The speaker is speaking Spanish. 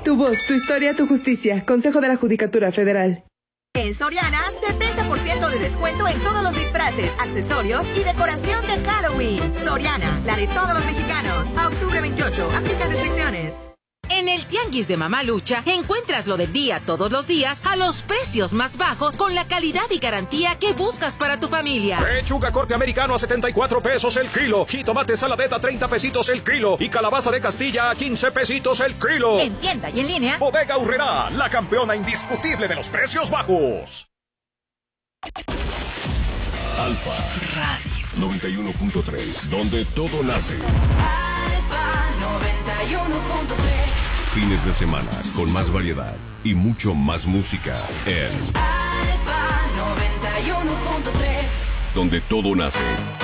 Tu voz, tu historia, tu justicia. Consejo de la Judicatura Federal. En Soriana, 70% de descuento en todos los disfraces, accesorios y decoración de Halloween. Soriana, la de todos los mexicanos. A octubre 28, aplica restricciones. En el Tianguis de Mamalucha encuentras lo del día todos los días a los precios más bajos con la calidad y garantía que buscas para tu familia. Pechuga corte americano a 74 pesos el kilo. Jitomate saladeta 30 pesitos el kilo. Y calabaza de Castilla a 15 pesitos el kilo. En tienda y en línea. Bodega Aurrerá, la campeona indiscutible de los precios bajos. Alfa Radio 91.3, donde todo nace. Alfa 91.3. Fines de semana con más variedad y mucho más música en Alfa 91.3, donde todo nace.